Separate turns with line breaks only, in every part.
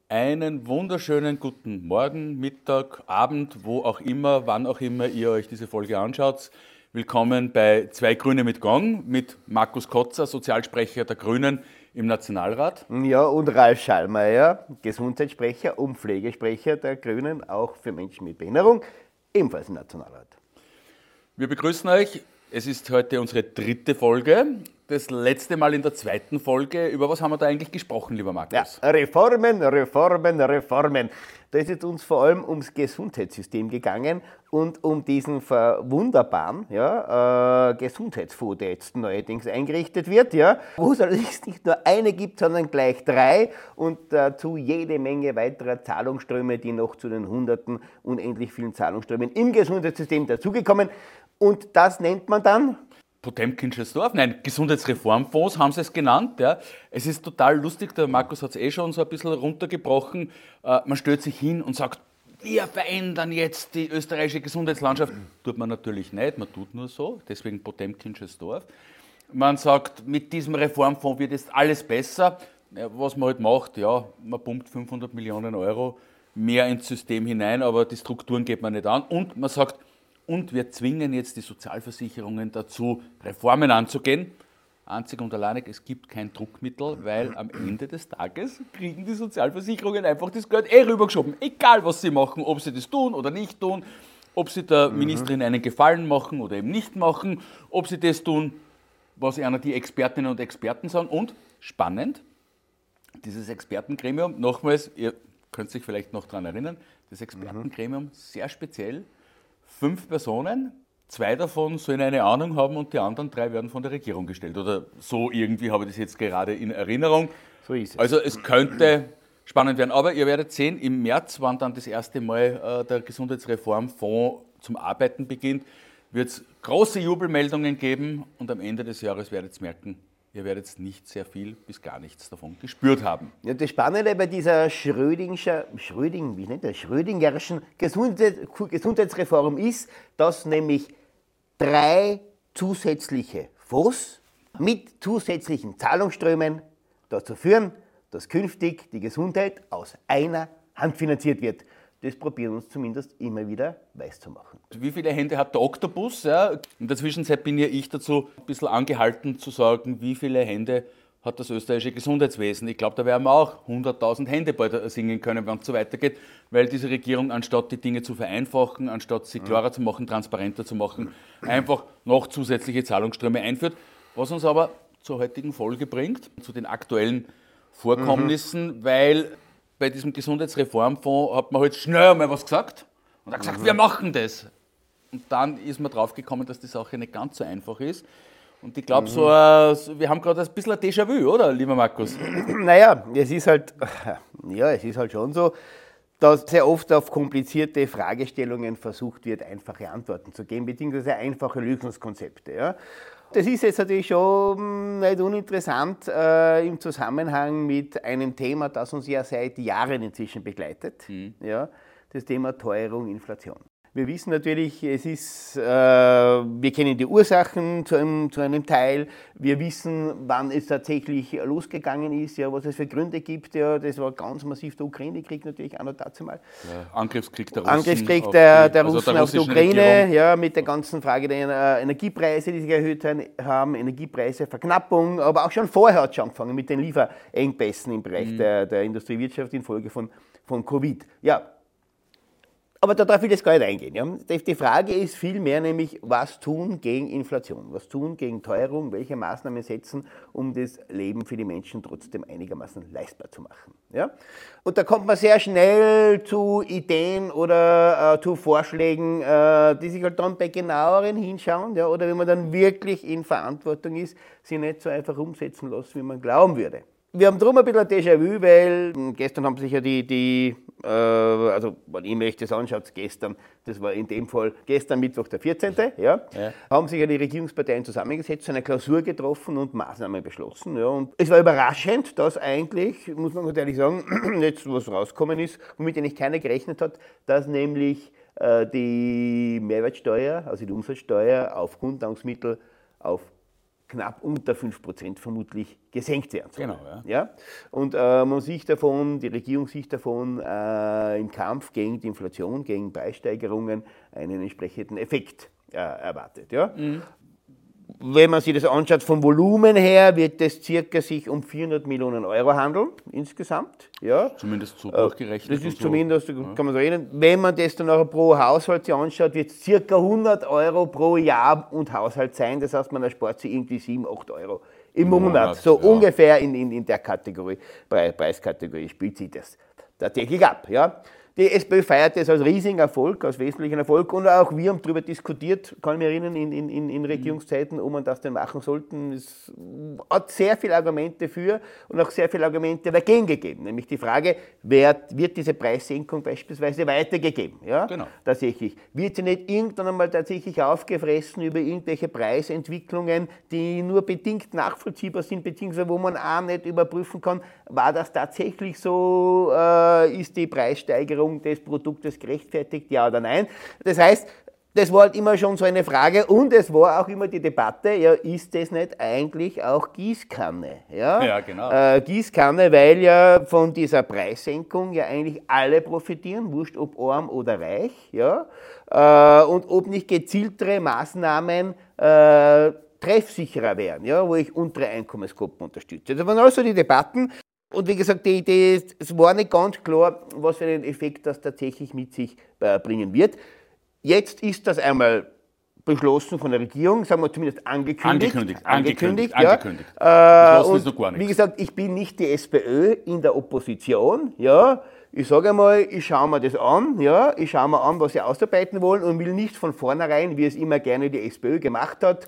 Einen wunderschönen guten Morgen, Mittag, Abend, wo auch immer, wann auch immer ihr euch diese Folge anschaut. Willkommen bei Zwei Grüne mit Gong mit Markus Kotzer, Sozialsprecher der Grünen im Nationalrat.
Ja, und Ralf Schallmeier, Gesundheitssprecher und Pflegesprecher der Grünen, auch für Menschen mit Behinderung, ebenfalls im Nationalrat.
Wir begrüßen euch. Es ist heute unsere dritte Folge. Das letzte Mal in der zweiten Folge. Über was haben wir da eigentlich gesprochen, lieber Markus?
Ja, Reformen. Da ist es uns vor allem ums Gesundheitssystem gegangen und um diesen wunderbaren Gesundheitsfonds, der jetzt neuerdings eingerichtet wird, wo es allerdings nicht nur eine gibt, sondern gleich drei und dazu jede Menge weiterer Zahlungsströme, die noch zu den hunderten unendlich vielen Zahlungsströmen im Gesundheitssystem dazugekommen. Und das nennt man dann?
Potemkinsches Dorf, nein, Gesundheitsreformfonds haben sie es genannt. Ja. Es ist total lustig, der Markus hat es schon so ein bisschen runtergebrochen. Man stellt sich hin und sagt, wir verändern jetzt die österreichische Gesundheitslandschaft. Tut man natürlich nicht, man tut nur so, deswegen Potemkinsches Dorf. Man sagt, mit diesem Reformfonds wird jetzt alles besser. Ja, was man halt macht, ja, man pumpt 500 Millionen Euro mehr ins System hinein, aber die Strukturen geht man nicht an. Und man sagt, und wir zwingen jetzt die Sozialversicherungen dazu, Reformen anzugehen. Einzig und alleinig, es gibt kein Druckmittel, weil am Ende des Tages kriegen die Sozialversicherungen einfach das Geld rübergeschoben. Egal, was sie machen, ob sie das tun oder nicht tun, ob sie der Ministerin einen Gefallen machen oder eben nicht machen, ob sie das tun, was einer die Expertinnen und Experten sagen. Und spannend, dieses Expertengremium, nochmals, ihr könnt sich vielleicht noch daran erinnern, das Expertengremium sehr speziell, 5 Personen, 2 davon sollen eine Ahnung haben und die anderen 3 werden von der Regierung gestellt. Oder so irgendwie habe ich das jetzt gerade in Erinnerung.
So ist es.
Also es könnte spannend werden. Aber ihr werdet sehen, im März, wann dann das erste Mal der Gesundheitsreformfonds zum Arbeiten beginnt, wird es große Jubelmeldungen geben und am Ende des Jahres werdet ihr merken, ihr werdet nicht sehr viel bis gar nichts davon gespürt haben.
Ja, das Spannende bei dieser Schrödingerischen Gesundheitsreform ist, dass nämlich 3 zusätzliche Fonds mit zusätzlichen Zahlungsströmen dazu führen, dass künftig die Gesundheit aus einer Hand finanziert wird. Das probieren uns zumindest immer wieder weiszumachen.
Wie viele Hände hat der Oktopus? Ja? In der Zwischenzeit bin ja ich dazu ein bisschen angehalten zu sagen, wie viele Hände hat das österreichische Gesundheitswesen. Ich glaube, da werden wir auch 100.000 Hände bald singen können, wenn es so weitergeht, weil diese Regierung, anstatt die Dinge zu vereinfachen, anstatt sie klarer zu machen, transparenter zu machen, einfach noch zusätzliche Zahlungsströme einführt. Was uns aber zur heutigen Folge bringt, zu den aktuellen Vorkommnissen, weil bei diesem Gesundheitsreformfonds hat man halt schnell einmal was gesagt und hat gesagt, wir machen das. Und dann ist man draufgekommen, dass die Sache nicht ganz so einfach ist. Und ich glaube, wir haben gerade ein bisschen ein Déjà-vu, oder, lieber Markus?
Naja, es ist halt schon so, dass sehr oft auf komplizierte Fragestellungen versucht wird, einfache Antworten zu geben, beziehungsweise einfache Lösungskonzepte. Ja. Das ist jetzt natürlich schon nicht uninteressant im Zusammenhang mit einem Thema, das uns ja seit Jahren inzwischen begleitet, ja, das Thema Teuerung, Inflation. Wir wissen natürlich, wir kennen die Ursachen zu einem Teil, wir wissen, wann es tatsächlich losgegangen ist, ja, was es für Gründe gibt. Ja, das war ganz massiv der Ukraine-Krieg natürlich auch noch dazu mal.
Ja, Angriffskrieg der Russen,
auf die Ukraine, ja, mit der ganzen Frage der Energiepreise, die sich erhöht haben, Energiepreiseverknappung, aber auch schon vorher hat es angefangen mit den Lieferengpässen im Bereich der Industriewirtschaft infolge von Covid. Ja. Aber da darf ich jetzt gar nicht eingehen. Ja. Die Frage ist vielmehr nämlich, was tun gegen Inflation, was tun gegen Teuerung, welche Maßnahmen setzen, um das Leben für die Menschen trotzdem einigermaßen leistbar zu machen. Ja. Und da kommt man sehr schnell zu Ideen oder zu Vorschlägen, die sich halt dann bei genaueren hinschauen, ja, oder wenn man dann wirklich in Verantwortung ist, sie nicht so einfach umsetzen lassen, wie man glauben würde. Wir haben darum ein bisschen ein Déjà-vu, weil gestern haben sich ja also wenn ihr euch das anschaut, gestern, das war in dem Fall gestern Mittwoch der 14., haben sich ja die Regierungsparteien zusammengesetzt, zu einer Klausur getroffen und Maßnahmen beschlossen. Ja. Und es war überraschend, dass eigentlich, muss man ganz ehrlich sagen, jetzt was rausgekommen ist, womit eigentlich keiner gerechnet hat, dass nämlich die Mehrwertsteuer, also die Umsatzsteuer auf Grundnahrungsmittel auf knapp unter 5% vermutlich gesenkt werden soll.
Genau,
ja? Und die Regierung sieht davon im Kampf gegen die Inflation, gegen Preissteigerungen einen entsprechenden Effekt erwartet. Ja? Wenn man sich das anschaut vom Volumen her, wird es circa sich um 400 Millionen Euro handeln, insgesamt. Ja.
Zumindest so durchgerechnet.
Das ist zumindest, kann man so reden. Wenn man das dann auch pro Haushalt sich anschaut, wird es circa 100 Euro pro Jahr und Haushalt sein. Das heißt, man erspart sich irgendwie 7, 8 Euro im Monat. So ungefähr in der Kategorie, Preiskategorie spielt sich das tatsächlich ab. Ja. Die SPÖ feiert das als riesigen Erfolg, als wesentlichen Erfolg, und auch wir haben darüber diskutiert, kann ich mich erinnern, in Regierungszeiten, ob man das denn machen sollten. Es hat sehr viele Argumente für und auch sehr viele Argumente dagegen gegeben, nämlich die Frage, wird diese Preissenkung beispielsweise weitergegeben? Ja?
Genau.
Tatsächlich. Wird sie nicht irgendwann einmal tatsächlich aufgefressen über irgendwelche Preisentwicklungen, die nur bedingt nachvollziehbar sind, beziehungsweise wo man auch nicht überprüfen kann, war das tatsächlich so, ist die Preissteigerung des Produktes gerechtfertigt, ja oder nein. Das heißt, das war halt immer schon so eine Frage, und es war auch immer die Debatte, ja, ist das nicht eigentlich auch Gießkanne?
Ja, genau.
Gießkanne, weil ja von dieser Preissenkung ja eigentlich alle profitieren, wurscht ob arm oder reich, ja, und ob nicht gezieltere Maßnahmen treffsicherer wären, ja, wo ich untere Einkommensgruppen unterstütze. Das waren also die Debatten. Und wie gesagt, es war nicht ganz klar, was für einen Effekt das tatsächlich mit sich bringen wird. Jetzt ist das einmal beschlossen von der Regierung, sagen wir zumindest angekündigt. Ja.
Das ist noch gar nichts.
Wie gesagt, ich bin nicht die SPÖ in der Opposition. Ja. Ich sage einmal, ich schaue mir das an, ja, ich schaue mir an, was sie ausarbeiten wollen, und will nicht von vornherein, wie es immer gerne die SPÖ gemacht hat,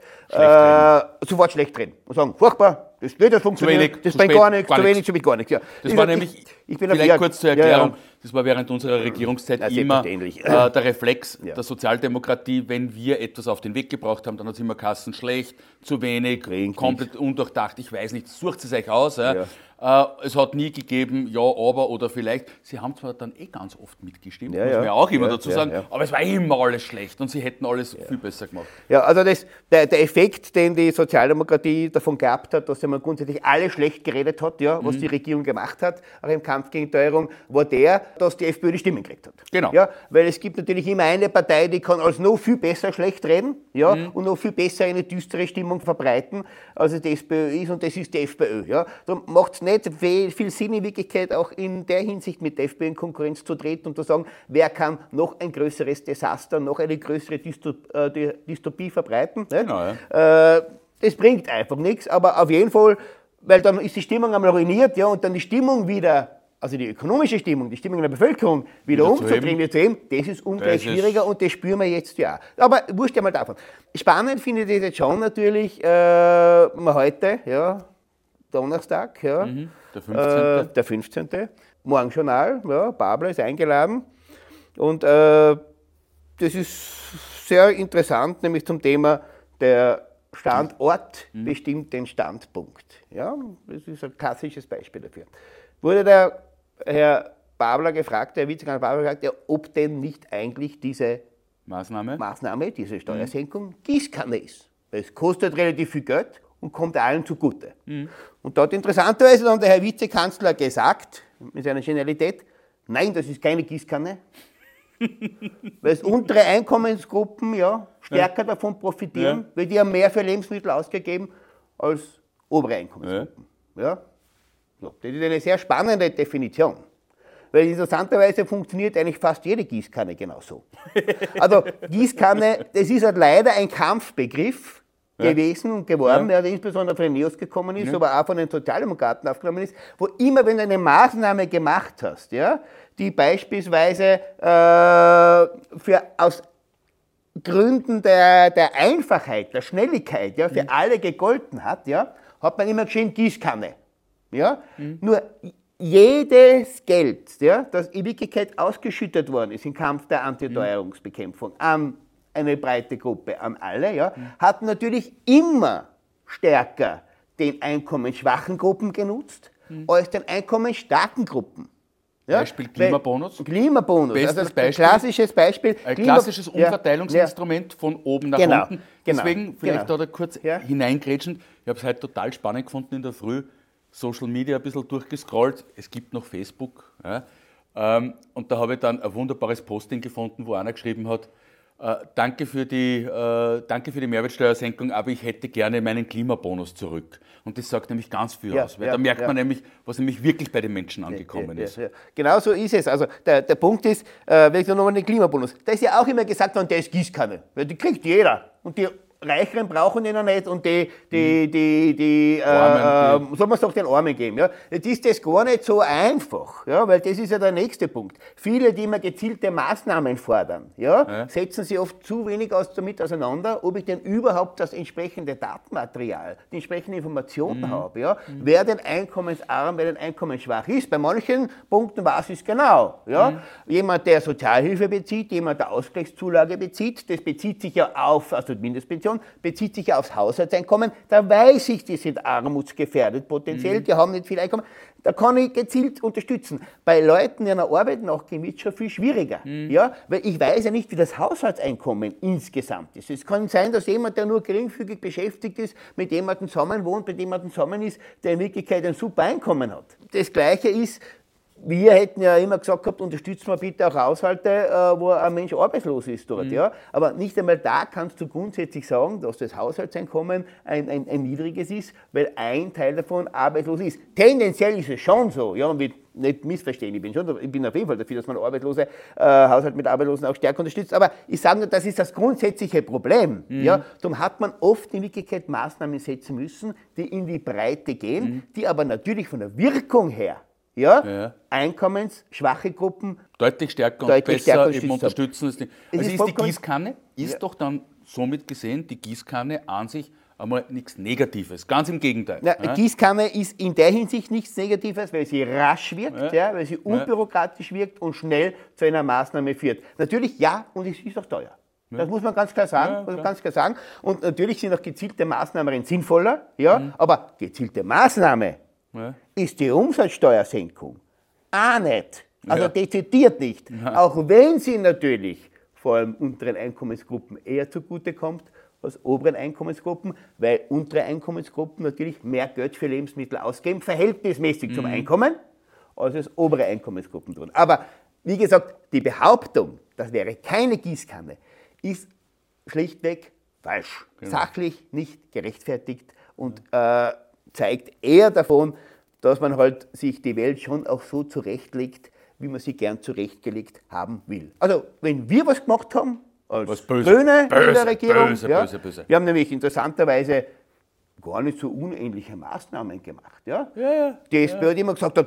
sofort schlecht reden und sagen, furchtbar, das wird das funktionieren, das bringt gar nichts, zu wenig, zu wenig, gar nichts. Ja.
Das war nämlich, vielleicht kurz zur Erklärung, das war während unserer Regierungszeit immer der Reflex der Sozialdemokratie, wenn wir etwas auf den Weg gebracht haben, dann hat es immer geheißen, schlecht, zu wenig, komplett undurchdacht, ich weiß nicht, sucht es euch aus. Ja. Es hat nie gegeben, ja, aber oder vielleicht. Sie haben zwar dann ganz oft mitgestimmt, muss man ja auch immer dazu sagen, aber es war immer alles schlecht und sie hätten alles viel besser gemacht.
Ja, also der Effekt, den die Sozialdemokratie davon gehabt hat, dass man grundsätzlich alles schlecht geredet hat, ja, was die Regierung gemacht hat, auch im Kampf gegen Teuerung, war der, dass die FPÖ die Stimmen gekriegt hat.
Genau.
Ja, weil es gibt natürlich immer eine Partei, die kann als noch viel besser schlecht reden, ja, und noch viel besser eine düstere Stimmung verbreiten, als es die SPÖ ist, und das ist die FPÖ. Ja. Darum macht es nicht viel Sinn, in Wirklichkeit auch in der Hinsicht mit der FPÖ in Konkurrenz zu treten und zu sagen, wer kann noch ein größeres Desaster, noch eine größere Dystopie verbreiten.
Genau,
das bringt einfach nichts, aber auf jeden Fall, weil dann ist die Stimmung einmal ruiniert, ja, und dann die Stimmung wieder, also die ökonomische Stimmung, die Stimmung in der Bevölkerung wieder umzudrehen, das ist ungleich schwieriger, und das spüren wir jetzt ja. Aber wurscht ja mal davon. Spannend finde ich das jetzt schon natürlich heute, ja, Donnerstag, ja, der 15. Morgenjournal, ja, Babler ist eingeladen, und das ist sehr interessant, nämlich zum Thema der Standort bestimmt den Standpunkt. Ja, das ist ein klassisches Beispiel dafür. Wurde der Herr Babler gefragt, der Vizekanzler Babler gefragt, ja, ob denn nicht eigentlich diese Maßnahme, diese Steuersenkung, Gießkanne ist. Es kostet relativ viel Geld und kommt allen zugute. Und da hat interessanterweise dann der Herr Vizekanzler gesagt, mit seiner Genialität, nein, das ist keine Gießkanne, weil es untere Einkommensgruppen stärker davon profitieren, weil die haben mehr für Lebensmittel ausgegeben als obere Einkommensgruppen. Ja. Das ist eine sehr spannende Definition. Weil interessanterweise funktioniert eigentlich fast jede Gießkanne genauso. Also Gießkanne, das ist halt leider ein Kampfbegriff gewesen und geworden, der insbesondere von den Neos gekommen ist, aber auch von den Sozialdemokraten aufgenommen ist, wo immer, wenn du eine Maßnahme gemacht hast, ja, die beispielsweise aus Gründen der Einfachheit, der Schnelligkeit, ja, für alle gegolten hat, ja, hat man immer geschrieben Gießkanne. Ja? Nur jedes Geld, ja, das in Wirklichkeit ausgeschüttet worden ist im Kampf der Antiteuerungsbekämpfung an eine breite Gruppe, an alle, hat natürlich immer stärker den einkommensschwachen Gruppen genutzt als den einkommensstarken Gruppen. Ja?
Beispiel Klimabonus.
Klimabonus,
bestes
also
Beispiel.
Klassisches Beispiel.
Ein klassisches Umverteilungsinstrument von oben nach unten. Deswegen vielleicht da kurz hineingrätschen. Ich habe es heute total spannend gefunden in der Früh. Social Media ein bisschen durchgescrollt. Es gibt noch Facebook. Ja. Und da habe ich dann ein wunderbares Posting gefunden, wo einer geschrieben hat, danke für die Mehrwertsteuersenkung, aber ich hätte gerne meinen Klimabonus zurück. Und das sagt nämlich ganz viel aus, weil da merkt man nämlich, was nämlich wirklich bei den Menschen angekommen ist.
Ja. Genau so ist es. Also der Punkt ist, wenn ich nochmal den Klimabonus, da ist ja auch immer gesagt worden, der ist Gießkanne, weil die kriegt jeder. Und die Reicheren brauchen den ja nicht und die soll man es doch den Armen geben. Ja? Jetzt ist das gar nicht so einfach, ja? Weil das ist ja der nächste Punkt. Viele, die immer gezielte Maßnahmen fordern, setzen sich oft zu wenig damit auseinander, ob ich denn überhaupt das entsprechende Datenmaterial, die entsprechende Informationen habe. Ja? Wer denn einkommensarm, wer denn einkommensschwach ist. Bei manchen Punkten weiß ich es genau. Ja? Jemand, der Sozialhilfe bezieht, jemand, der Ausgleichszulage bezieht, das bezieht sich ja auf, also Mindestpension, bezieht sich ja aufs Haushaltseinkommen, da weiß ich, die sind armutsgefährdet potenziell, die haben nicht viel Einkommen, da kann ich gezielt unterstützen. Bei Leuten, die einer Arbeit nachgehen, wird es schon viel schwieriger, ja? Weil ich weiß ja nicht, wie das Haushaltseinkommen insgesamt ist. Es kann sein, dass jemand, der nur geringfügig beschäftigt ist, mit jemandem zusammen wohnt, mit jemandem zusammen ist, der in Wirklichkeit ein super Einkommen hat. Das Gleiche ist, wir hätten ja immer gesagt gehabt, unterstützen wir bitte auch Haushalte, wo ein Mensch arbeitslos ist dort. Ja? Aber nicht einmal da kannst du grundsätzlich sagen, dass das Haushaltseinkommen ein niedriges ist, weil ein Teil davon arbeitslos ist. Tendenziell ist es schon so, ja, und nicht missverstehen, ich bin auf jeden Fall dafür, dass man Arbeitslose, Haushalt mit Arbeitslosen auch stärker unterstützt, aber ich sage nur, das ist das grundsätzliche Problem. Ja? Darum hat man oft in Wirklichkeit Maßnahmen setzen müssen, die in die Breite gehen, die aber natürlich von der Wirkung her einkommensschwache Gruppen
deutlich stärker und besser eben unterstützen. Also ist die Gießkanne, doch dann somit gesehen, die Gießkanne an sich einmal nichts Negatives, ganz im Gegenteil.
Gießkanne ist in der Hinsicht nichts Negatives, weil sie rasch wirkt, weil sie unbürokratisch wirkt und schnell zu einer Maßnahme führt. Natürlich und es ist auch teuer. Das muss man ganz klar sagen. Und natürlich sind auch gezielte Maßnahmen sinnvoller, aber gezielte Maßnahme ist die Umsatzsteuersenkung auch nicht. Also dezidiert nicht. Auch wenn sie natürlich vor allem unteren Einkommensgruppen eher zugutekommt als oberen Einkommensgruppen, weil untere Einkommensgruppen natürlich mehr Geld für Lebensmittel ausgeben, verhältnismäßig zum Einkommen, als es obere Einkommensgruppen tun. Aber wie gesagt, die Behauptung, das wäre keine Gießkanne, ist schlichtweg falsch. Sachlich nicht gerechtfertigt und zeigt eher davon, dass man halt sich die Welt schon auch so zurechtlegt, wie man sie gern zurechtgelegt haben will. Also, wenn wir was gemacht haben, als Grüne in der Regierung, böse. Wir haben nämlich interessanterweise gar nicht so unähnliche Maßnahmen gemacht. Die SPÖ hat immer gesagt,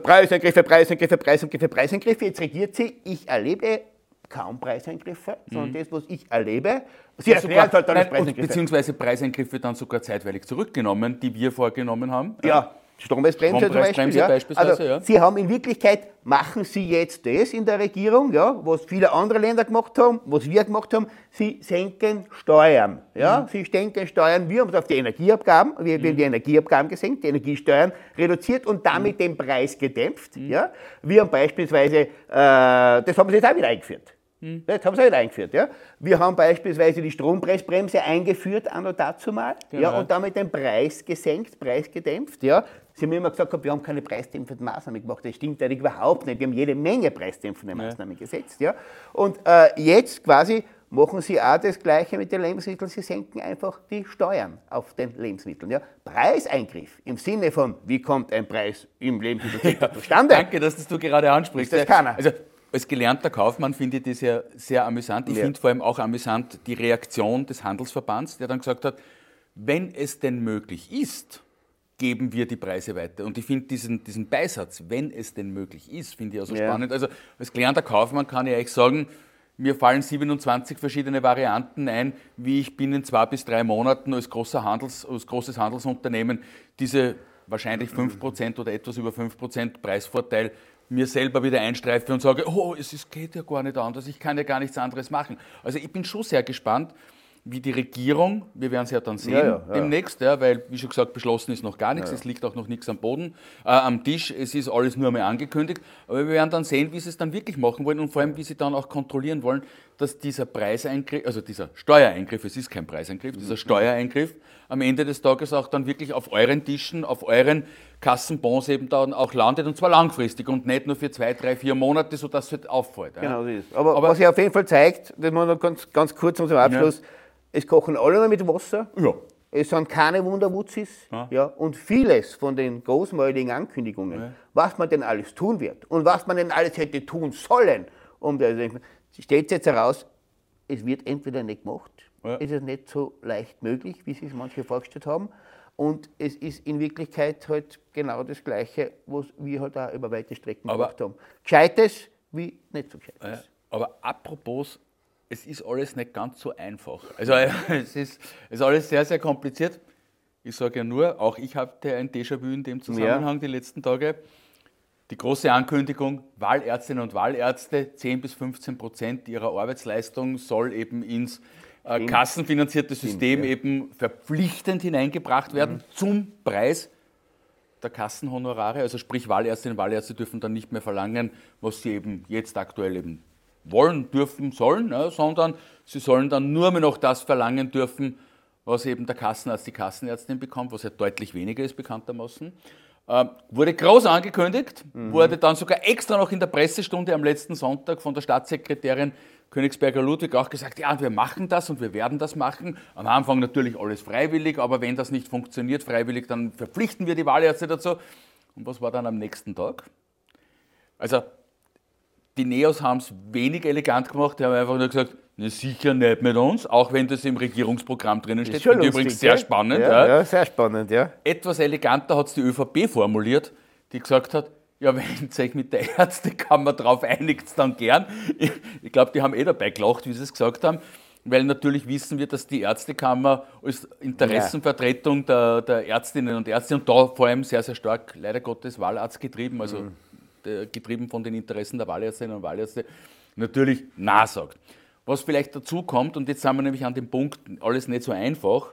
Preisangriffe. Jetzt regiert sie, ich erlebe kaum Preiseingriffe, sondern das, was ich erlebe, sie erklärt halt dann als Preiseingriffe.
Beziehungsweise Preiseingriffe dann sogar zeitweilig zurückgenommen, die wir vorgenommen haben.
Strompreisbremse zum Beispiel. Also sie haben in Wirklichkeit, machen sie jetzt das in der Regierung, was viele andere Länder gemacht haben, was wir gemacht haben, sie senken Steuern. Sie senken Steuern, wir haben es auf die Energieabgaben, wir haben die Energieabgaben gesenkt, die Energiesteuern reduziert und damit den Preis gedämpft. Wir haben beispielsweise, das haben sie jetzt auch wieder eingeführt. Jetzt haben sie halt eingeführt. Wir haben beispielsweise die Strompreisbremse eingeführt, anno dazumal, und damit den Preis gesenkt, Preis gedämpft. Sie haben immer gesagt, wir haben keine preisdämpfenden Maßnahmen gemacht. Das stimmt eigentlich überhaupt nicht. Wir haben jede Menge preisdämpfende Maßnahmen gesetzt. Und jetzt quasi machen sie auch das Gleiche mit den Lebensmitteln. Sie senken einfach die Steuern auf den Lebensmitteln. Preiseingriff im Sinne von, wie kommt ein Preis im Lebensmittelsektor zustande?
Danke, dass das du gerade ansprichst.
Das keiner.
Also, als gelernter Kaufmann finde ich das ja sehr amüsant. Ich finde vor allem auch amüsant die Reaktion des Handelsverbands, der dann gesagt hat, wenn es denn möglich ist, geben wir die Preise weiter. Und ich finde diesen Beisatz, wenn es denn möglich ist, finde ich auch so spannend. Also als gelernter Kaufmann kann ich euch sagen, mir fallen 27 verschiedene Varianten ein, wie ich binnen 2 bis 3 Monaten als großes Handelsunternehmen diese wahrscheinlich 5% oder etwas über 5% Preisvorteil mir selber wieder einstreife und sage, es geht ja gar nicht anders, ich kann ja gar nichts anderes machen. Also ich bin schon sehr gespannt, wie die Regierung, wir werden es ja dann sehen demnächst, weil, wie schon gesagt, beschlossen ist noch gar nichts, es liegt auch noch nichts am Boden, am Tisch, es ist alles nur einmal angekündigt, aber wir werden dann sehen, wie sie es dann wirklich machen wollen und vor allem, wie sie dann auch kontrollieren wollen, dass dieser Preiseingriff, also dieser Steuereingriff, es ist kein Preiseingriff, dieser Steuereingriff am Ende des Tages auch dann wirklich auf euren Tischen, auf euren Kassenbons eben dann auch landet und zwar langfristig und nicht nur für 2, 3, 4 Monate, sodass es halt auffällt.
Genau, so ist es. Aber was sich auf jeden Fall zeigt, das muss noch ganz kurz zum Abschluss, es kochen alle noch mit Wasser.
Ja.
Es sind keine Wunderwutzis. Ja. Und vieles von den großmäuligen Ankündigungen, was man denn alles tun wird und was man denn alles hätte tun sollen, stellt jetzt heraus, es wird entweder nicht gemacht, es ist nicht so leicht möglich, wie sich manche vorgestellt haben. Und es ist in Wirklichkeit halt genau das Gleiche, was wir halt auch über weite Strecken gemacht haben. Gescheites wie nicht so Gescheites.
Aber apropos, es ist alles nicht ganz so einfach. Also es ist alles sehr, sehr kompliziert. Ich sage ja nur, auch ich hatte ein Déjà-vu in dem Zusammenhang die letzten Tage. Die große Ankündigung, Wahlärztinnen und Wahlärzte, 10-15% ihrer Arbeitsleistung soll eben ins kassenfinanzierte System eben verpflichtend hineingebracht werden zum Preis der Kassenhonorare. Also sprich, Wahlärztinnen und Wahlärzte dürfen dann nicht mehr verlangen, was sie eben jetzt aktuell eben wollen, dürfen, sollen, sondern sie sollen dann nur mehr noch das verlangen dürfen, was eben der Kassenarzt, die Kassenärztin bekommt, was ja deutlich weniger ist bekanntermaßen. Wurde groß angekündigt, wurde dann sogar extra noch in der Pressestunde am letzten Sonntag von der Staatssekretärin Königsberger Ludwig auch gesagt, ja, wir machen das und wir werden das machen. Am Anfang natürlich alles freiwillig, aber wenn das nicht funktioniert freiwillig, dann verpflichten wir die Wahlärzte dazu. Und was war dann am nächsten Tag? Also die Neos haben es wenig elegant gemacht, die haben einfach nur gesagt, ne, sicher nicht mit uns, auch wenn das im Regierungsprogramm drinnen steht.
Finde
ich übrigens sehr spannend.
Ja, sehr spannend, ja.
Etwas eleganter hat es die ÖVP formuliert, die gesagt hat, ja, wenn ihr euch mit der Ärztekammer drauf einigt, dann gern. Ich glaube, die haben dabei gelacht, wie sie es gesagt haben, weil natürlich wissen wir, dass die Ärztekammer als Interessenvertretung der Ärztinnen und Ärzte und da vor allem sehr, sehr stark, leider Gottes, Wahlarzt getrieben, also getrieben von den Interessen der Wahlärztinnen und Wahlärzte, natürlich sagt. Was vielleicht dazu kommt, und jetzt sind wir nämlich an dem Punkt, alles nicht so einfach,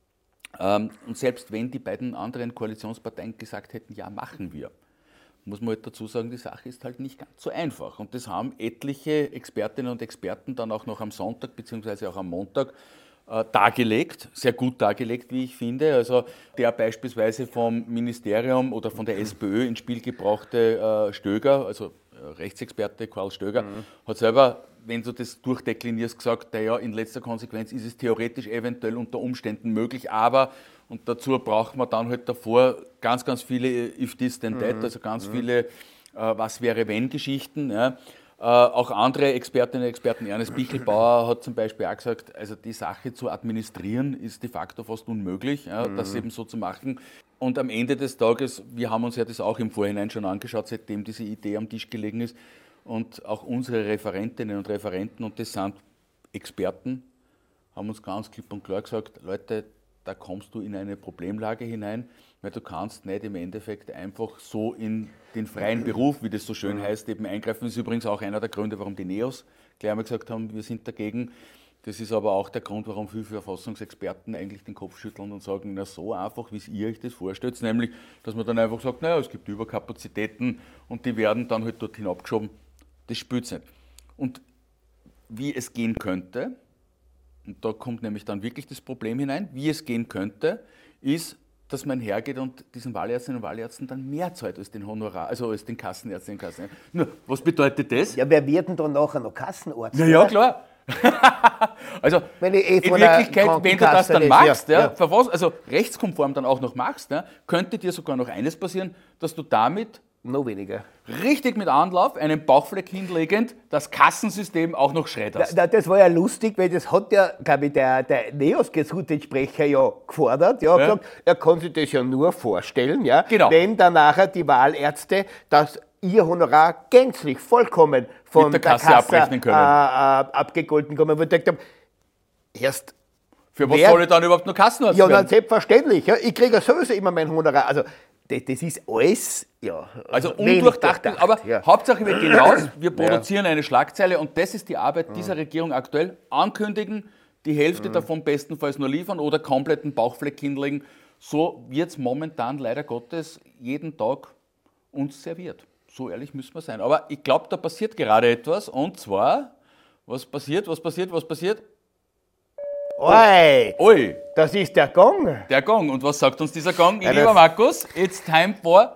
und selbst wenn die beiden anderen Koalitionsparteien gesagt hätten, ja, machen wir, muss man halt dazu sagen, die Sache ist halt nicht ganz so einfach. Und das haben etliche Expertinnen und Experten dann auch noch am Sonntag bzw. auch am Montag dargelegt, sehr gut dargelegt, wie ich finde. Also der beispielsweise vom Ministerium oder von der SPÖ ins Spiel gebrachte Stöger, also Rechtsexperte Karl Stöger, hat selber, wenn du das durchdeklinierst, gesagt, naja, in letzter Konsequenz ist es theoretisch eventuell unter Umständen möglich, aber, und dazu braucht man dann halt davor ganz, ganz viele if this then that, also ganz viele was wäre wenn Geschichten. Ja. Auch andere Expertinnen und Experten, Ernest Bichelbauer hat zum Beispiel auch gesagt, also die Sache zu administrieren ist de facto fast unmöglich, das eben so zu machen. Und am Ende des Tages, wir haben uns ja das auch im Vorhinein schon angeschaut, seitdem diese Idee am Tisch gelegen ist, und auch unsere Referentinnen und Referenten, und das sind Experten, haben uns ganz klipp und klar gesagt, Leute, da kommst du in eine Problemlage hinein, weil du kannst nicht im Endeffekt einfach so in den freien Beruf, wie das so schön heißt, eben eingreifen. Das ist übrigens auch einer der Gründe, warum die Neos gleich einmal gesagt haben, wir sind dagegen. Das ist aber auch der Grund, warum viele Verfassungsexperten eigentlich den Kopf schütteln und sagen, na so einfach, wie ihr euch das vorstellt, nämlich, dass man dann einfach sagt, naja, es gibt Überkapazitäten und die werden dann halt dorthin abgeschoben. Das spielt es nicht. Und wie es gehen könnte, und da kommt nämlich dann wirklich das Problem hinein, wie es gehen könnte, ist, dass man hergeht und diesen Wahlärztinnen und Wahlärzten dann mehr zahlt als den Honorar, also als den Kassenärztinnen und Kassenärzten. Nur, was bedeutet das?
Ja, wer wird denn dann nachher noch Kassenarzt?
Na ja, klar. Also in Wirklichkeit, wenn du das dann machst, also rechtskonform dann auch noch machst, könnte dir sogar noch eines passieren, dass du damit
noch weniger.
Richtig mit Anlauf, einen Bauchfleck hinlegend, das Kassensystem auch noch schredderst.
Das war ja lustig, weil das hat ja, glaube ich, der Neos-Gesundheitssprecher ja gefordert. Ja, gesagt, er kann sich das ja nur vorstellen, ja, genau, wenn dann nachher die Wahlärzte das ihr Honorar gänzlich, vollkommen von der Kasse abrechnen können. Abgegolten kommen. Wo ich gedacht habe, erst
für was soll ich dann überhaupt noch Kassenarzt werden?
Ja, dann selbstverständlich. Ja, ich kriege ja sowieso immer mein Honorar. Also, das ist alles, ja.
Also undurchdacht, aber Hauptsache wir gehen raus, wir produzieren eine Schlagzeile und das ist die Arbeit dieser Regierung aktuell. Ankündigen, die Hälfte davon bestenfalls nur liefern oder kompletten Bauchfleck hinlegen. So wird es momentan leider Gottes jeden Tag uns serviert. So ehrlich müssen wir sein. Aber ich glaube, da passiert gerade etwas. Und zwar, was passiert?
Oi!
Ui!
Das ist der Gong.
Der Gong. Und was sagt uns dieser Gong? Lieber Markus, it's time for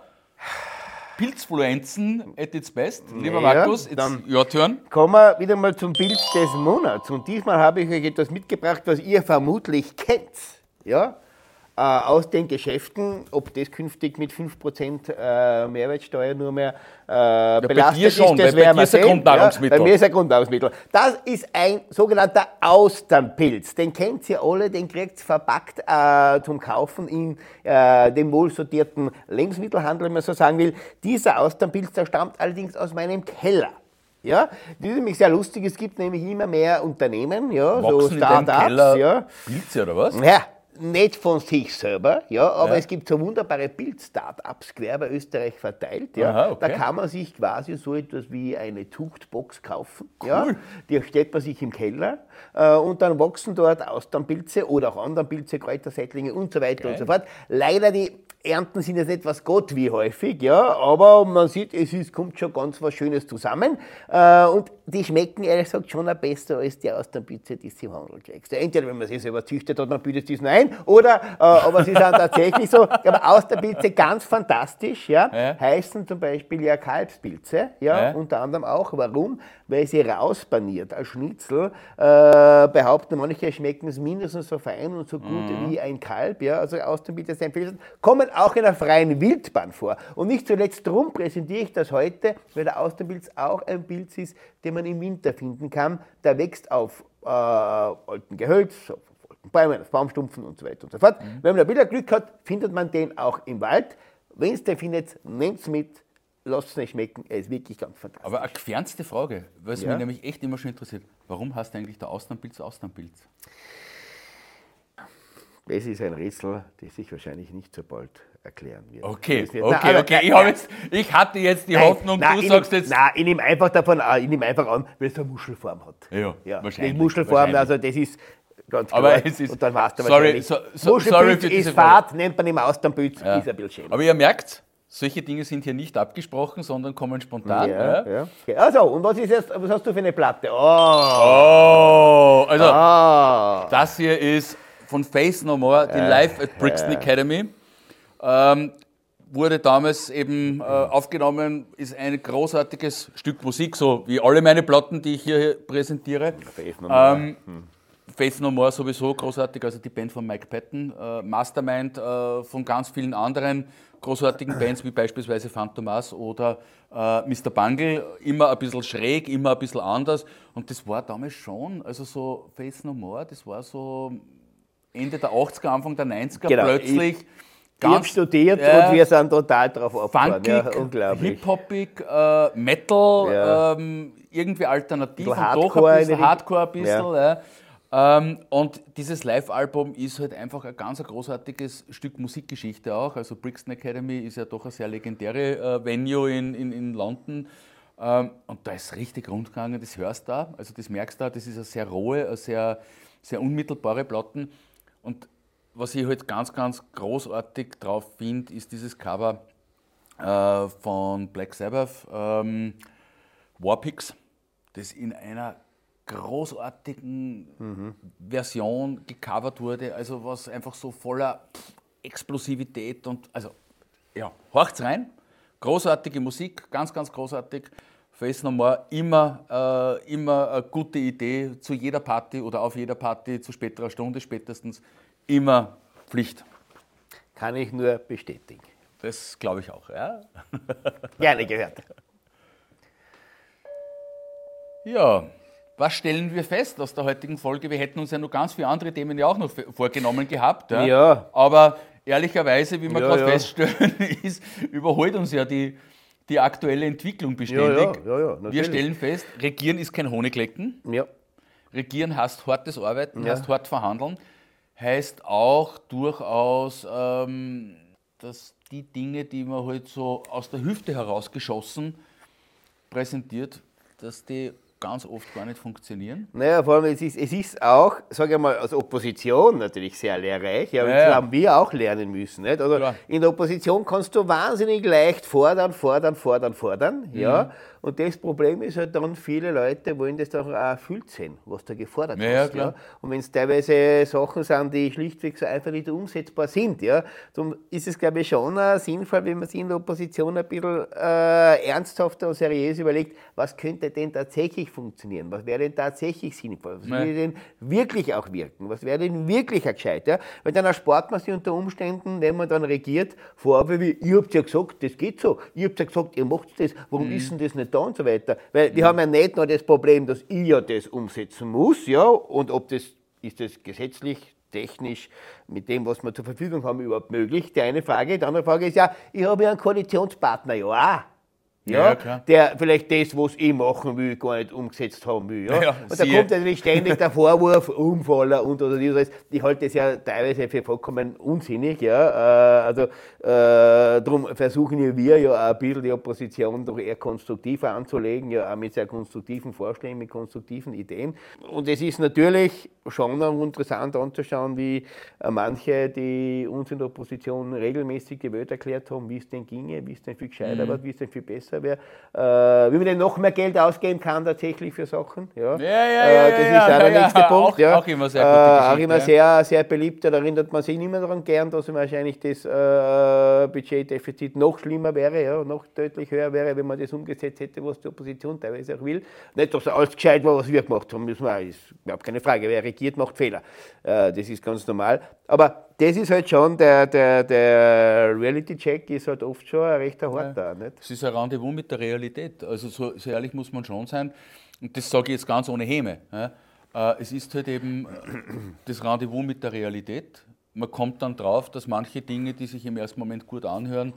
Pilzfluenzen at its best. Lieber Markus, it's your turn.
Kommen wir wieder mal zum Bild des Monats. Und diesmal habe ich euch etwas mitgebracht, was ihr vermutlich kennt. Ja? Aus den Geschäften, ob das künftig mit 5% Mehrwertsteuer nur mehr belastet ist, das werden wir sehen. Bei mir ist ein Grundnahrungsmittel. Das ist ein sogenannter Austernpilz. Den kennt ihr alle, den kriegt ihr verpackt zum Kaufen in dem wohlsortierten Lebensmittelhandel, wenn man so sagen will. Dieser Austernpilz, der stammt allerdings aus meinem Keller. Ja, das ist nämlich sehr lustig. Es gibt nämlich immer mehr Unternehmen, ja, so Start-ups.
Ja. Pilze oder was?
Ja. Nicht von sich selber, ja, aber es gibt so wunderbare Bild-Startups quer bei Österreich verteilt. Ja.
Aha, okay.
Da kann man sich quasi so etwas wie eine Tuchtbox kaufen. Cool. Ja. Die stellt man sich im Keller und dann wachsen dort Austernpilze oder auch andere Pilze, Kräuterseitlinge und so weiter und so fort. Leider die Ernten sind jetzt nicht was Gott wie häufig, ja, aber man sieht, kommt schon ganz was Schönes zusammen. Und die schmecken ehrlich gesagt schon besser als die Austernpilze, die sie im Handel kriegst. Entweder wenn man sie selber züchtet hat, dann bietet es ein, oder aber sie sind tatsächlich so. Aber Austernpilze ganz fantastisch, ja, heißen zum Beispiel ja Kalbspilze, unter anderem auch. Warum? Weil sie rauspaniert als Schnitzel behaupten manche, schmecken es mindestens so fein und so gut wie ein Kalb. Ja, also Austernpilze sind Pilze, kommen auch in der freien Wildbahn vor. Und nicht zuletzt darum präsentiere ich das heute, weil der Austernpilz auch ein Pilz ist, den man im Winter finden kann. Der wächst auf alten Gehölz, auf alten Bäumen, auf Baumstumpfen und so weiter und so fort. Wenn man ein bisschen Glück hat, findet man den auch im Wald. Wenn es den findet, nehmt es mit, lasst es nicht schmecken, er ist wirklich ganz fantastisch.
Aber eine fernste Frage, was mich nämlich echt immer schon interessiert, warum heißt eigentlich der Austernpilz Austernpilz?
Das ist ein Rätsel, das sich wahrscheinlich nicht so bald erklären wird.
Okay. Ich hatte jetzt die Hoffnung, du sagst jetzt...
Nein, ich nehme einfach an, weil es eine Muschelform hat.
Ja, wahrscheinlich.
Die Muschelform, also das ist ganz klar.
Aber es ist...
Und dann weißt du wahrscheinlich, Muschelpilz ist Fahrt, nennt man im Austernpilz, ist ein bisschen schön.
Aber ihr merkt, solche Dinge sind hier nicht abgesprochen, sondern kommen spontan.
Okay. Also, und was hast du für eine Platte?
Das hier ist von Faith No More, die Live at Brixton Academy. Wurde damals eben aufgenommen, ist ein großartiges Stück Musik, so wie alle meine Platten, die ich hier präsentiere. Faith No More sowieso großartig, also die Band von Mike Patton, Mastermind von ganz vielen anderen großartigen Bands, wie beispielsweise Phantomas oder Mr. Bungle, immer ein bisschen schräg, immer ein bisschen anders. Und das war damals schon, also so Faith No More, das war so Ende der 80er, Anfang der 90er, plötzlich.
Ich habe studiert und wir sind total drauf aufgefahren.
Funkig,
unglaublich.
Hip-Hoppig, Metal, irgendwie alternativ und doch ein bisschen Hardcore ein bisschen. Und dieses Live-Album ist halt einfach ein ganz großartiges Stück Musikgeschichte auch. Also Brixton Academy ist ja doch eine sehr legendäre Venue in London. Und da ist richtig rund gegangen, das hörst du da, also das merkst du da, das ist eine sehr rohe, eine sehr, sehr unmittelbare Platten. Und was ich halt ganz, ganz großartig drauf finde, ist dieses Cover von Black Sabbath, Warpigs, das in einer großartigen Version gecovert wurde, also was einfach so voller Explosivität und, also, ja, horcht's rein, großartige Musik, ganz, ganz großartig. Faith No More, immer eine gute Idee, zu jeder Party oder auf jeder Party, zu späterer Stunde spätestens, immer Pflicht.
Kann ich nur bestätigen.
Das glaube ich auch, ja.
Gerne gehört.
Ja, was stellen wir fest aus der heutigen Folge? Wir hätten uns ja noch ganz viele andere Themen ja auch noch vorgenommen gehabt.
Ja.
Aber ehrlicherweise, wie wir gerade feststellen, überholt uns ja die aktuelle Entwicklung beständig. Wir stellen fest, Regieren ist kein Honiglecken.
Ja.
Regieren heißt hartes Arbeiten, heißt hart verhandeln, heißt auch durchaus, dass die Dinge, die man halt so aus der Hüfte herausgeschossen präsentiert, dass die ganz oft gar nicht funktionieren.
Naja, vor allem, es ist auch, sage ich mal, als Opposition natürlich sehr lehrreich. Ja, das haben wir auch lernen müssen. Nicht? Also in der Opposition kannst du wahnsinnig leicht fordern. Ja? Und das Problem ist halt dann, viele Leute wollen das dann auch erfüllt sehen, was da gefordert ist. Ja? Und wenn es teilweise Sachen sind, die schlichtweg so einfach nicht umsetzbar sind, ja, dann ist es, glaube ich, schon sinnvoll, wenn man sich in der Opposition ein bisschen ernsthafter und seriös überlegt, was könnte denn tatsächlich funktionieren, was wäre denn tatsächlich sinnvoll, was würde denn wirklich auch wirken, was wäre denn wirklich ein gescheit. Ja? Weil dann erspart man sich unter Umständen, wenn man dann regiert, Vorwürfe wie, ihr habt ja gesagt, das geht so, ihr habt ja gesagt, ihr macht das, warum ist denn das nicht da und so weiter. Weil wir haben ja nicht nur das Problem, dass ich ja das umsetzen muss, ja, und ob das, ist das gesetzlich, technisch, mit dem, was wir zur Verfügung haben, überhaupt möglich? Die eine Frage. Die andere Frage ist ja, ich habe ja einen Koalitionspartner, ja auch. Ja, der vielleicht das, was ich machen will, gar nicht umgesetzt haben will. Ja? Und da kommt natürlich ständig der Vorwurf, Umfaller oder dieses. Ich halte das ja teilweise für vollkommen unsinnig. Ja? Darum versuchen wir ja auch ein bisschen die Opposition doch eher konstruktiver anzulegen, ja, auch mit sehr konstruktiven Vorschlägen, mit konstruktiven Ideen. Und es ist natürlich schon auch interessant anzuschauen, wie manche, die uns in der Opposition regelmäßig gewählt erklärt haben, wie es denn ginge, wie es denn viel gescheiter wird, wie es denn viel besser wäre, wie man denn noch mehr Geld ausgeben kann tatsächlich für Sachen. Ja. Das ist auch der nächste Punkt.
Auch immer sehr gute Geschichte.
Auch immer sehr, sehr beliebt. Da erinnert man sich immer daran gern, dass wahrscheinlich das Budgetdefizit noch schlimmer wäre, ja, noch deutlich höher wäre, wenn man das umgesetzt hätte, was die Opposition teilweise auch will. Nicht, dass alles gescheit war, was wir gemacht haben, müssen wir auch, ist überhaupt keine Frage. Wer regiert, macht Fehler. Das ist ganz normal. Aber das ist halt schon, der Reality-Check ist halt oft schon ein recht harter. Nicht?
Es ist ein Rendezvous mit der Realität. Also so ehrlich muss man schon sein. Und das sage ich jetzt ganz ohne Häme. Ja. Es ist halt eben das Rendezvous mit der Realität. Man kommt dann drauf, dass manche Dinge, die sich im ersten Moment gut anhören,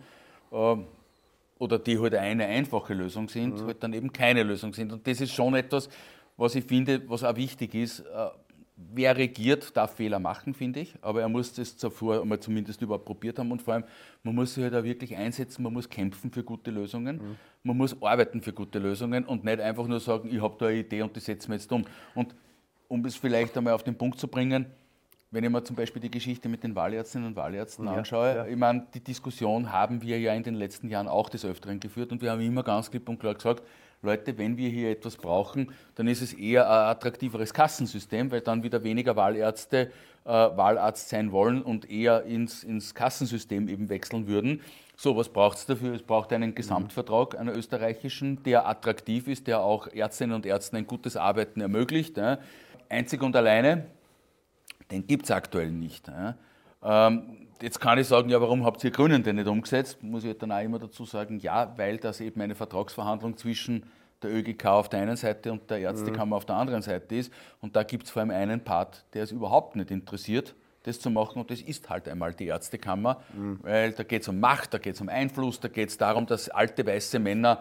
oder die halt eine einfache Lösung sind, halt dann eben keine Lösung sind. Und das ist schon etwas, was ich finde, was auch wichtig ist. Wer regiert, darf Fehler machen, finde ich, aber er muss das zuvor einmal zumindest überhaupt probiert haben und vor allem, man muss sich halt auch wirklich einsetzen, man muss kämpfen für gute Lösungen, man muss arbeiten für gute Lösungen und nicht einfach nur sagen, ich habe da eine Idee und die setzen wir jetzt um. Und um es vielleicht einmal auf den Punkt zu bringen, wenn ich mir zum Beispiel die Geschichte mit den Wahlärztinnen und Wahlärzten anschaue, ich meine, die Diskussion haben wir ja in den letzten Jahren auch des Öfteren geführt und wir haben immer ganz klipp und klar gesagt, Leute, wenn wir hier etwas brauchen, dann ist es eher ein attraktiveres Kassensystem, weil dann wieder weniger Wahlärzte Wahlarzt sein wollen und eher ins Kassensystem eben wechseln würden. So, was braucht es dafür? Es braucht einen Gesamtvertrag, einen österreichischen, der attraktiv ist, der auch Ärztinnen und Ärzten ein gutes Arbeiten ermöglicht. Ja. Einzig und alleine, den gibt es aktuell nicht. Ja. Jetzt kann ich sagen, ja, warum habt ihr Grünen denn nicht umgesetzt? Muss ich dann auch immer dazu sagen, ja, weil das eben eine Vertragsverhandlung zwischen der ÖGK auf der einen Seite und der Ärztekammer auf der anderen Seite ist. Und da gibt es vor allem einen Part, der es überhaupt nicht interessiert, das zu machen. Und das ist halt einmal die Ärztekammer, weil da geht es um Macht, da geht es um Einfluss, da geht es darum, dass alte weiße Männer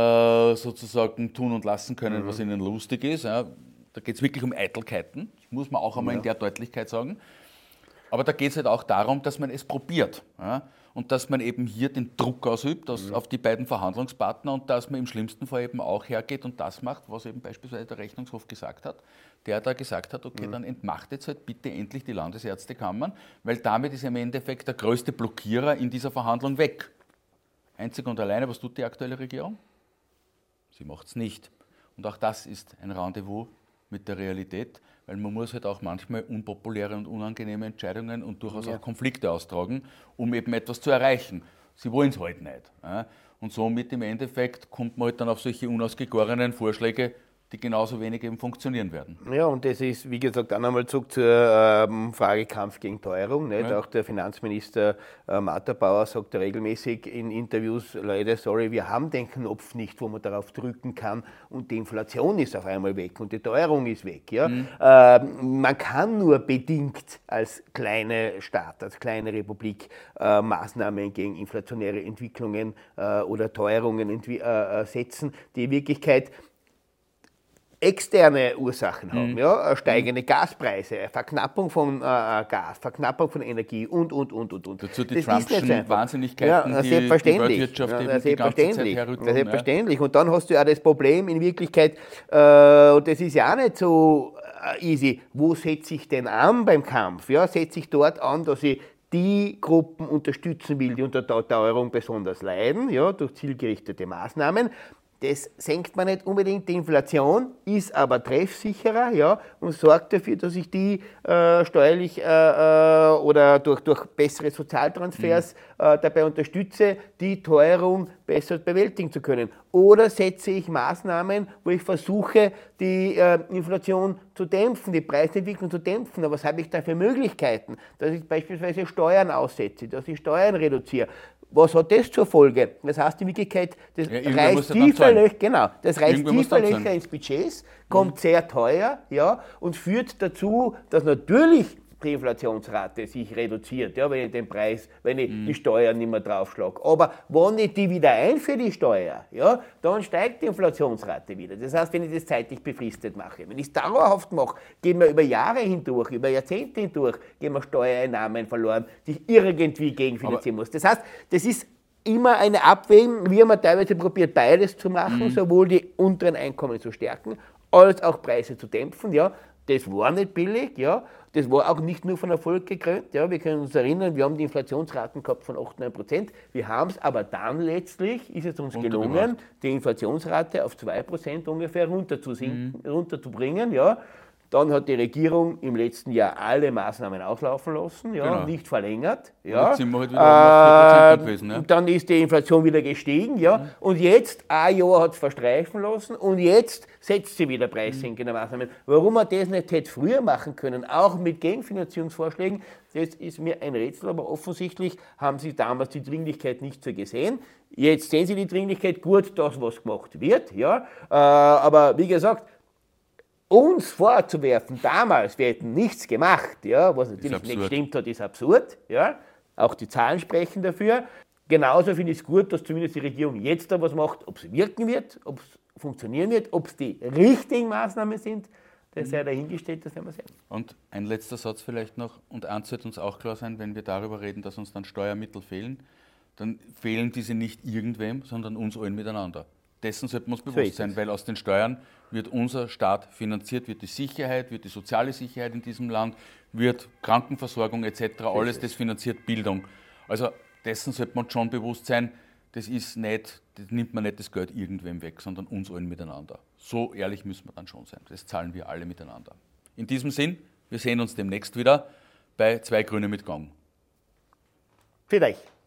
sozusagen tun und lassen können, was ihnen lustig ist. Ja. Da geht es wirklich um Eitelkeiten, das muss man auch einmal in der Deutlichkeit sagen. Aber da geht es halt auch darum, dass man es probiert, ja? Und dass man eben hier den Druck ausübt auf die beiden Verhandlungspartner und dass man im schlimmsten Fall eben auch hergeht und das macht, was eben beispielsweise der Rechnungshof gesagt hat, der da gesagt hat, okay, dann entmachtet jetzt bitte endlich die Landesärztekammern, weil damit ist im Endeffekt der größte Blockierer in dieser Verhandlung weg. Einzig und alleine, was tut die aktuelle Regierung? Sie macht es nicht. Und auch das ist ein Rendezvous mit der Realität, weil man muss halt auch manchmal unpopuläre und unangenehme Entscheidungen und durchaus auch Konflikte austragen, um eben etwas zu erreichen. Sie wollen es halt nicht. Ja? Und somit im Endeffekt kommt man halt dann auf solche unausgegorenen Vorschläge, die genauso wenig eben funktionieren werden.
Ja, und das ist, wie gesagt, auch nochmal zurück zur Frage Kampf gegen Teuerung. Nicht? Ja. Auch der Finanzminister Martha Bauer sagt regelmäßig in Interviews, Leute, sorry, wir haben den Knopf nicht, wo man darauf drücken kann und die Inflation ist auf einmal weg und die Teuerung ist weg. Ja? Man kann nur bedingt als kleiner Staat, als kleine Republik Maßnahmen gegen inflationäre Entwicklungen oder Teuerungen setzen. Die Wirklichkeit externe Ursachen haben, ja, steigende Gaspreise, Verknappung von Gas, Verknappung von Energie und.
Dazu die Trumpschen Wahnsinnigkeiten,
ja,
die
Weltwirtschaft
die ganze Zeit herrütteln.
Selbstverständlich. Und dann hast du ja das Problem in Wirklichkeit, und das ist ja auch nicht so easy, wo setze ich denn an beim Kampf? Ja, setze ich dort an, dass ich die Gruppen unterstützen will, die unter der Teuerung besonders leiden, ja, durch zielgerichtete Maßnahmen. Das senkt man nicht unbedingt die Inflation, ist aber treffsicherer, ja, und sorgt dafür, dass ich die steuerlich oder durch bessere Sozialtransfers dabei unterstütze, die Teuerung besser bewältigen zu können. Oder setze ich Maßnahmen, wo ich versuche, die Inflation zu dämpfen, die Preisentwicklung zu dämpfen. Aber was habe ich da für Möglichkeiten? Dass ich beispielsweise Steuern aussetze, dass ich Steuern reduziere. Was hat das zur Folge? Das heißt in Wirklichkeit, das reißt tiefe Löcher ins Budget, kommt sehr teuer, ja, und führt dazu, dass natürlich die Inflationsrate sich reduziert, ja, wenn ich die Steuern nicht mehr draufschlage. Aber wenn ich die wieder einführe, die Steuer, ja, dann steigt die Inflationsrate wieder. Das heißt, wenn ich das zeitlich befristet mache, wenn ich es dauerhaft mache, gehen wir über Jahre hindurch, über Jahrzehnte hindurch, gehen wir Steuereinnahmen verloren, die ich irgendwie gegenfinanzieren muss. Das heißt, das ist immer eine Abwägung, wie man teilweise probiert, beides zu machen, sowohl die unteren Einkommen zu stärken, als auch Preise zu dämpfen, ja. Das war nicht billig, ja. Das war auch nicht nur von Erfolg gekrönt. Ja. Wir können uns erinnern, wir haben die Inflationsraten gehabt von 8-9%. Wir haben es aber dann letztlich, ist es uns gelungen, die Inflationsrate auf 2% ungefähr runterzubringen. Ja. Dann hat die Regierung im letzten Jahr alle Maßnahmen auslaufen lassen, ja, genau. Nicht verlängert. Ja.
Jetzt sind wir halt wieder auf 4% gewesen, ja.
Dann ist die Inflation wieder gestiegen. Ja. Und jetzt, ein Jahr hat es verstreichen lassen und jetzt setzt sie wieder preissenkende Maßnahmen. Warum man das nicht hätte früher machen können, auch mit Gegenfinanzierungsvorschlägen, das ist mir ein Rätsel, aber offensichtlich haben sie damals die Dringlichkeit nicht so gesehen. Jetzt sehen sie die Dringlichkeit, gut, das, was gemacht wird. Ja. Aber wie gesagt, uns vorzuwerfen, damals, wir hätten nichts gemacht, ja, was natürlich nicht stimmt hat, ist absurd. Ja. Auch die Zahlen sprechen dafür. Genauso finde ich es gut, dass zumindest die Regierung jetzt da was macht, ob es wirken wird, ob es funktionieren wird, ob es die richtigen Maßnahmen sind, das sei dahingestellt, das werden wir sehen.
Und ein letzter Satz vielleicht noch, und eins wird uns auch klar sein, wenn wir darüber reden, dass uns dann Steuermittel fehlen, dann fehlen diese nicht irgendwem, sondern uns allen miteinander. Dessen sollten wir uns bewusst sein, weil aus den Steuern wird unser Staat finanziert, wird die Sicherheit, wird die soziale Sicherheit in diesem Land, wird Krankenversorgung etc., alles das finanziert Bildung. Also dessen sollte man schon bewusst sein, das nimmt man nicht das Geld irgendwem weg, sondern uns allen miteinander. So ehrlich müssen wir dann schon sein. Das zahlen wir alle miteinander. In diesem Sinn, wir sehen uns demnächst wieder bei 2 Grüne mit Gang.
Vielleicht.